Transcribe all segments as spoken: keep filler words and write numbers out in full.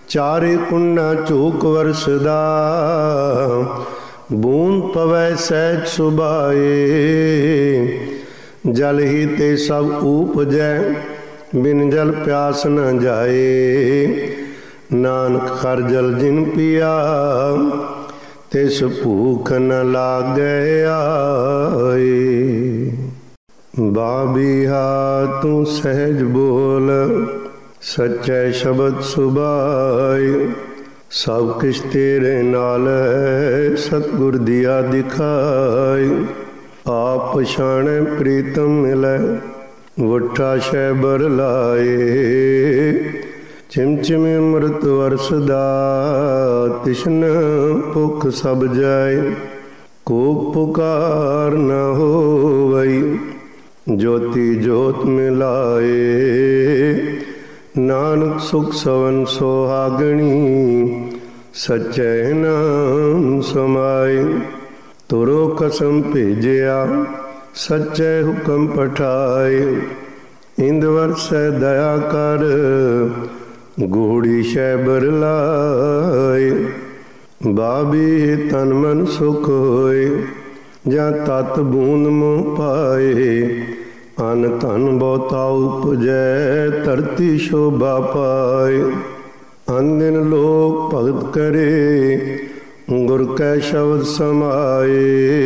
ਚਾਰੇ ਕੁੰਡਾ ਝੂਕ ਵਰਸਦਾ, ਬੂੰਦ ਪਵੈ ਸਹਿਜ ਸੁਭਾਏ। ਜਲ ਹੀ ਤੇ ਸਭ ਊਪਜੈ, ਬਿਨ ਜਲ ਪਿਆਸ ਨ ਜਾਏ। ਨਾਨਕ ਹਰ ਜਲ ਜਿਨ ਪੀਆ, ਤਿਸ ਭੂਖ ਨ ਲਾਗੈ ਆਏ। ਬਾਬੀਹਾ ਤੂੰ ਸਹਿਜ ਬੋਲ, ਸੱਚੈ ਸ਼ਬਦ ਸੁਭਾਏ। ਸਭ ਕਿਛ ਤੇਰੇ ਨਾਲ ਹੈ, ਸਤਿਗੁਰ ਦੀਆ ਦਿਖਾਈ। ਆਪ ਪਛਾਣੈ ਪ੍ਰੀਤਮ ਮਿਲੈ, ਵੁੱਠਾ ਸ਼ੈਬਰ ਲਾਏ। ਚਿਮ ਚਿਮ ਅੰਮ੍ਰਿਤ ਵਰਸਦਾ, ਤਿਸ਼ਨ ਭੁਖ ਸਭ ਜਾਏ। ਕੂਕ ਪੁਕਾਰ ਨ ਹੋਵਈ, ਜੋਤੀ ਜੋਤ ਮਿਲਾਏ। ਨਾਨਕ ਸੁਖ ਸਵਨ ਸੁਹਾਗਣੀ, ਸੱਚੈ ਨਾਮ ਸਮਾਏ। ਤੁਰੋ ਕਸਮ ਭੇਜਿਆ, ਸੱਚੈ ਹੁਕਮ ਪਠਾਏ। ਇੰਦ ਵਰਸੈ ਦਇਆ ਕਰ, ਗੂੜੀ ਸ਼ੈਬਰ ਲਾਏ। ਬਾਬੀ ਤਨ ਮਨ ਸੁਖ ਹੋਏ, ਜਾਂ ਤਤ ਬੂੰਦ ਮੋਹ ਪਾਏ। ਅਨ ਧਨ ਬਹੁਤਾ ਉਪਜੈ, ਧਰਤੀ ਸ਼ੋਭਾ ਪਾਏ। ਅਨਦਿਨ ਲੋਕ ਭਗਤ ਕਰੇ, ਗੁਰ ਕੈ ਸ਼ਬਦ ਸਮਾਏ।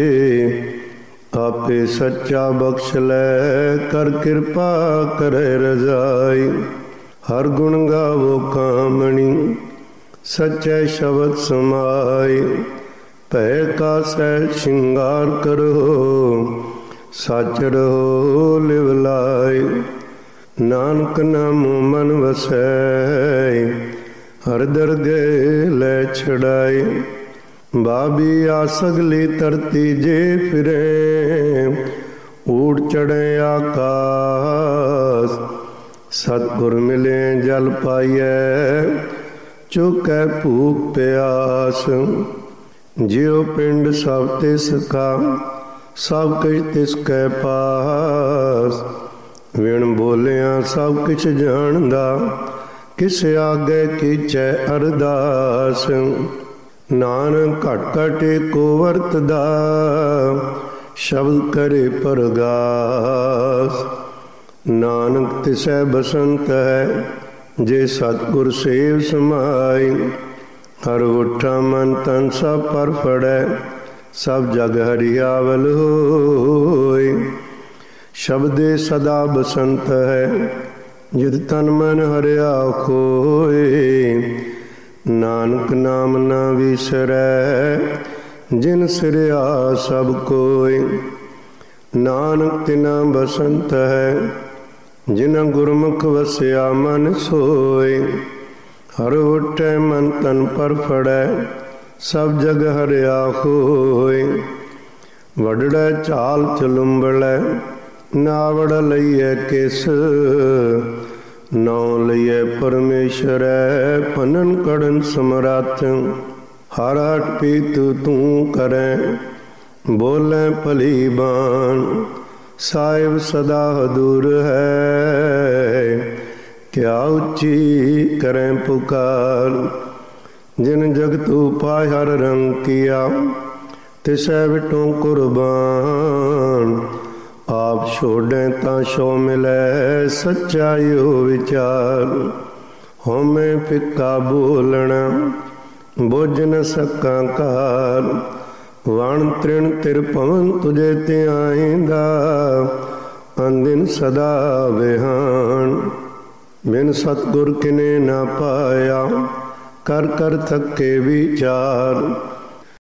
ਆਪੇ ਸੱਚਾ ਬਖਸ਼ ਲੈ, ਕਰ ਕਿਰਪਾ ਕਰੈ ਰਜਾਈ। ਹਰ ਗੁਣ ਗਾਵੋ ਕਾਮਣੀ, ਸੱਚੈ ਸ਼ਬਦ ਸਮਾਏ। ਭੈ ਕਾ ਸਹਿਜ ਸ਼ਿੰਗਾਰ ਕਰੋ, ਸੱਚ ਰਹੋ ਲਿਵ ਲਾਏ। ਨਾਨਕ ਨਾਮ ਮਨ ਵਸੈ, ਹਰ ਦਰਗਹਿ ਲੈ ਛਡਾਏ। ਬਾਬੀ ਆ ਸਗਲੀ ਧਰਤੀ ਜੇ ਫਿਰੇ, ਊੜ ਚੜ੍ਹੇ ਆਕਾਸ। ਸਤਿਗੁਰ ਮਿਲੇ ਜਲ ਪਾਈਐ, ਚੁਕੈ ਭੂਖ ਪਿਆਸ। ਜਿਉ ਪਿੰਡ ਸਭ ਤਿਸ ਕਾ, ਸਭ ਕਿਛ ਤਿਸ ਕੈ ਪਾਸ। ਵਿਣ ਬੋਲਿਆ ਸਭ ਕਿਛ ਜਾਣਦਾ, ਕਿਸ ਆਗੇ ਕੀਚੈ ਅਰਦਾਸ। ਨਾਨਕ ਘਟ ਘਟ ਏਕੋ ਵਰਤਦਾ, ਸ਼ਬਦ ਕਰੇ ਪਰਗਾਸ। ਨਾਨਕ ਤਿਸੈ ਬਸੰਤ ਹੈ, ਜੇ ਸਤਿਗੁਰ ਸੇਵ ਸਮਾਈ। ਹਰ ਉਠਾ ਮਨ ਤਨ ਸਭ ਪਰ ਫੜੈ, ਸਭ ਜਗ ਹਰਿਆਵਲ ਹੋਏ। ਸ਼ਬਦੇ ਸਦਾ ਬਸੰਤ ਹੈ, ਜਿਤ ਤਨ ਮਨ ਹਰਿਆ ਖੋਏ। ਨਾਨਕ ਨਾਮ ਨਾ ਵਿਸਰੈ, ਜਿਨ ਸਿਰਿਆ ਸਭ ਕੋਇ। ਨਾਨਕ ਤਿਨਾ ਬਸੰਤ ਹੈ, ਜਿਨਾ ਗੁਰਮੁਖ ਵਸਿਆ ਮਨ ਸੋਇ। ਹਰ ਉਠੈ ਮਨ ਤਨ ਪਰ ਫੜੈ, ਸਭ ਜਗ ਹਰਿਆ ਹੋਇ। ਵਡੜੈ ਚਾਲ ਚਲੁੰਬੜੈ, ਨਾਵੜ ਲਈਐ ਕਿਸ। ਨਾਉ ਲਈਐ ਪਰਮੇਸ਼ਰੈ, ਭਨਨ ਕੜਨ ਸਮਰੱਥ। ਹਰ ਹਟ ਪੀਤ ਤੂੰ ਕਰੈ, ਬੋਲੇ ਭਲੀ ਬਾਣ। ਸਾਹਿਬ ਸਦਾ ਹਦੂਰ ਹੈ, ਕਿਆ ਉੱਚੀ ਕਰੈ ਪੁਕਾਰ। ਜਿਨ ਜਗਤ ਉਪਾਇ ਹਰ ਰੰਗ ਕੀਆ, ਤਿਸੈ ਵਿਟੋ ਕੁਰਬਾਨ। ਆਪ ਛੋੜੈ ਤਾਂ ਛੋ ਮਿਲੈ, ਸੱਚਾਇਓ ਵਿਚਾਰ। ਹਉਮੈ ਫਿੱਕਾ ਬੋਲਣਾ, ਬੁੱਝ ਨ ਸਕਾਂ ਕਾਰ। ਵਣ ਤ੍ਰਿਣ ਤਿਰ ਭਵਨ ਤੁਝੇ ਧਿਆਇਂਦਾ, ਅੰਦਿਨ ਸਦਾ ਵਿਹਾਨ। ਬਿਨ ਸਤਿਗੁਰ ਕਿਨੇ ਨਾ ਪਾਇਆ, ਕਰ ਕਰ ਥੱਕੇ ਵਿਚਾਰ।